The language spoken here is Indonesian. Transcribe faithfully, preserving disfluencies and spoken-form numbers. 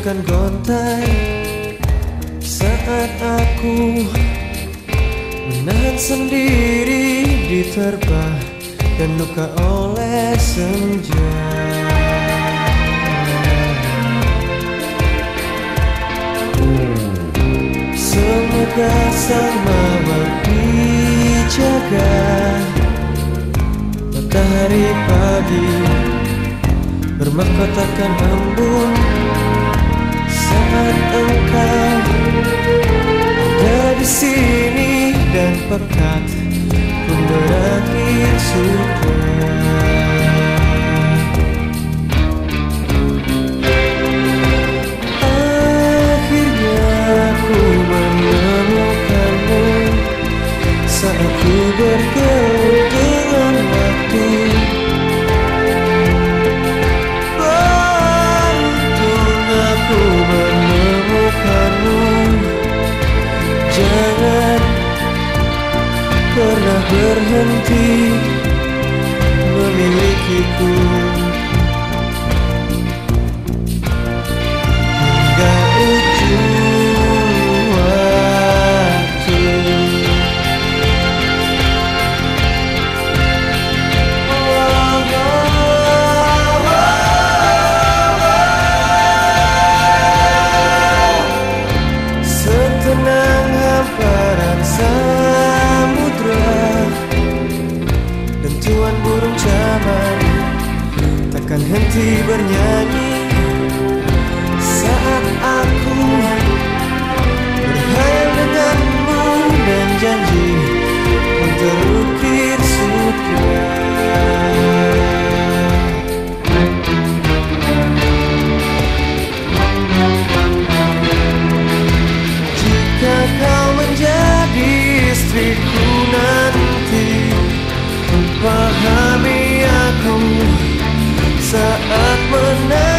bukan gontai saat aku menahan sendiri diterpa dan luka oleh senja. Semoga sang mawar dijaga matahari pagi bermahkotakan embun saat engkau ada di sini dan pekat pun berakhir sudah. Akhirnya aku menemukanmu saat ku bergelut dengan waktu. Beruntung aku menemukanmu. Jangan pernah berhenti memilikiku hingga ujung waktu. Setenang hamparan samudra, dentuan burung caman takkan henti bernyanyi saat aku berhayal denganmu dan janji pun terukir sudah. Jika kau menjadi istriku nanti, pahami aku saat menang.